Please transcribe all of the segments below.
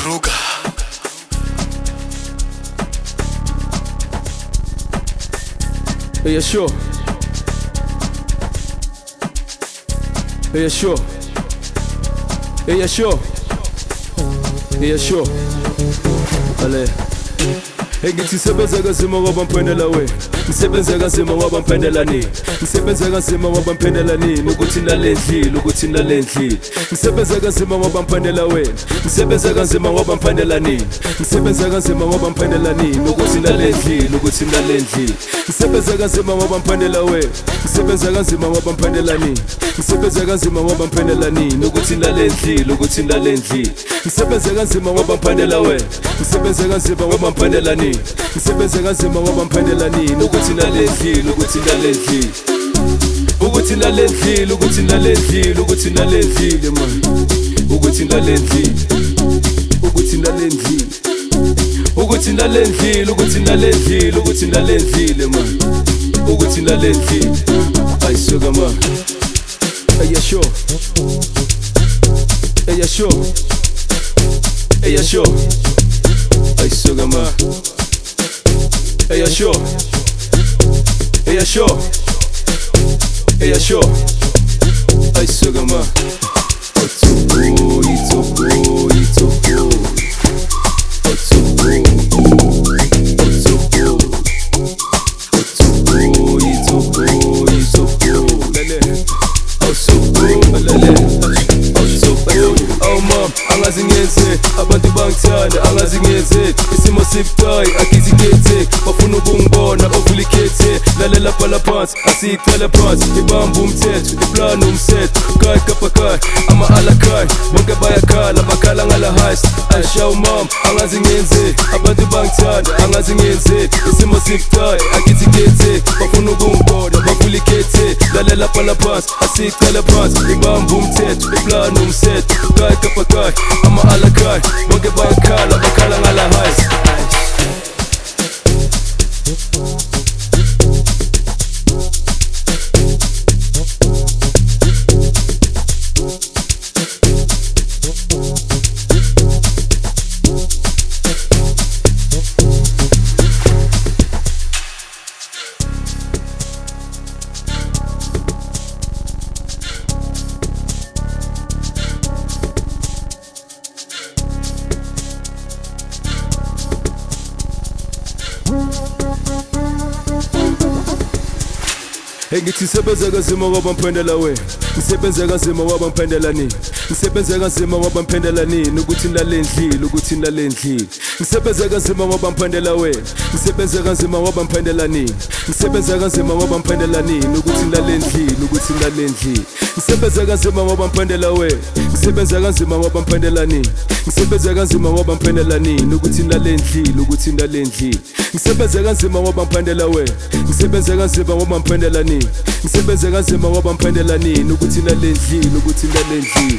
Kruger. Yeah, sure. Yeah, sure. Yeah, sure. Yeah, sure. Ale. Ngithi sebenza kanzima ngoba mphendela wena. Ngisebenza kanzima ngoba mphendela nini. Ngisebenza kanzima ngoba mphendela nini ukuthi nalendlile ukuthi nalendlile. Ngisebenza kanzima ngoba mphendela wena. Ngisebenza kanzima ngoba mphendela nini. Ngisebenza kanzima ngoba mphendela nini ukuthi nalendlile ukuthi nalendlile. Ngisebenza kanzima ngoba mphendela wena. Ngisebenza kanzima ngoba mphendela nini. Ngisebenza kanzima ngoba mphendela nini ukuthi nalendlile ukuthi nalendlile. Ngisebenza kanzima ngoba mphendela wena. Ngisebenza kanzima ngoba mphendela nini. Ngisebenza kanzima ngoba mphendela nini ukuthi nalendlile ukuthi nalendlile. Ukuthi nalendlile ukuthi nalendlile ukuthi nalendlile man. Ukuthi nalendlile. Ukuthi nalendlile. Ukuthi nalendlile ukuthi nalendlile ukuthi nalendlile man. Ukuthi nalendlile. Ayisuka man. Yeah sure. Yeah sure. Yeah sure. Ayisuka man. Yeah sure. Yeah sure. Yeah sure. Ayisuka man. Angazingenze abantu bangithanda angazingenze isimo sibucayi akizikhethe bafuna ukungibona bavula ikhethe lalela phala phansi asicela phansi ibamba umthetho iplani umsetho kai kapha kai ama alakai bonke bayakhala bakhala ngala heist ashaw mom angazingenze abantu bangithanda angazingenze isimo sibucayi akizikhethe bafuna ukungibona bavula ikhethe lalela phala phansi asicela phansi ibamba umthetho iplani umsetho kai kapha kai ama alakai bonke bayakhala bakhala ngala heist. Ngithi sebenza kanzima ngoba mphendela wena. Ngisebenza kanzima ngoba mphendela nini. Ngisebenza kanzima ngoba mphendela nini ukuthi nalendlile ukuthi nalendlile. Ngisebenza kanzima ngoba mphendela wena. Ngisebenza kanzima ngoba mphendela nini. Ngisebenza kanzima ngoba mphendela nini ukuthi nalendlile ukuthi nalendlile. Ngisebenza kanzima ngoba mphendela wena. Ngisebenza kanzima ngoba mphendela nini. Ngisebenza kanzima ngoba mphendela nini ukuthi nalendlile ukuthi nalendlile. Ngisebenza kanzima ngoba mphendela wena. Ngisebenza kanzima ngoba mphendela nini. Ngisebenza kanzima ngoba mphendela nini ukuthi nalendlile ukuthi nalendlile.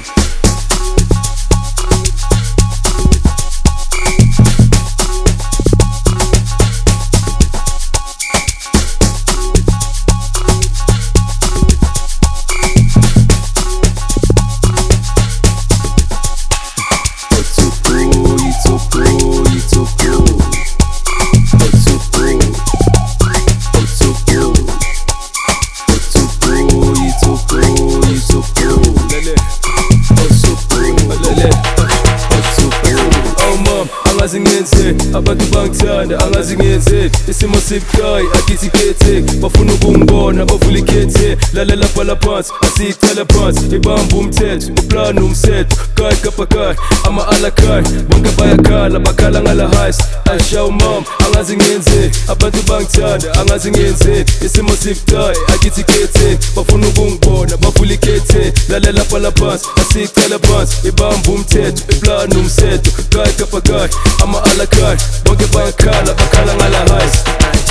Angazingenze abantu bangithanda angazingenze isimo sibucayi akizikhethe bafuna ukungibona bavula ikhethe lalela phala phansi asicela phansi ibamba umthetho iplani umsetho kai kapha kai ama alakai bonke bayakhala bakhala ngala heist ashaw mom angazingenze abantu bangithanda angazingenze isimo sibucayi akizikhethe bafuna ukungibona bavula ikhethe lalela phala phansi asicela phansi ibamba umthetho iplani umsetho kai kapha kai ama alakai bonke bayakhala bakhala ngala heist.